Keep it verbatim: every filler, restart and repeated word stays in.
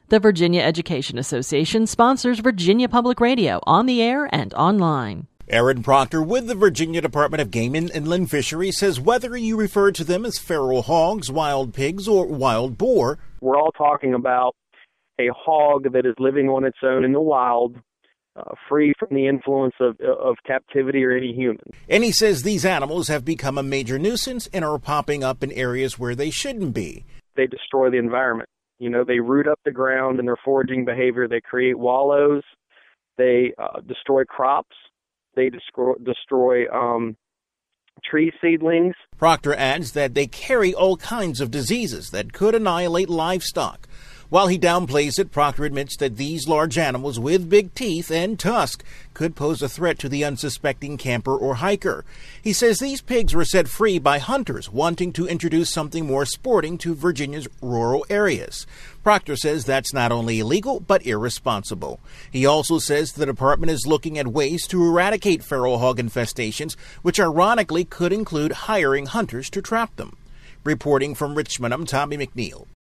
The Virginia Education Association sponsors Virginia Public Radio on the air and online. Aaron Proctor with the Virginia Department of Game and Inland Fisheries says whether you refer to them as feral hogs, wild pigs, or wild boar, we're all talking about a hog that is living on its own in the wild, uh, free from the influence of, of captivity or any human. And he says these animals have become a major nuisance and are popping up in areas where they shouldn't be. They destroy the environment. You know, they root up the ground in their foraging behavior. They create wallows. They uh, destroy crops. They destroy, destroy um, tree seedlings. Proctor adds that they carry all kinds of diseases that could annihilate livestock. While he downplays it, Proctor admits that these large animals with big teeth and tusks could pose a threat to the unsuspecting camper or hiker. He says these pigs were set free by hunters wanting to introduce something more sporting to Virginia's rural areas. Proctor says that's not only illegal, but irresponsible. He also says the department is looking at ways to eradicate feral hog infestations, which ironically could include hiring hunters to trap them. Reporting from Richmond, I'm Tommy McNeil.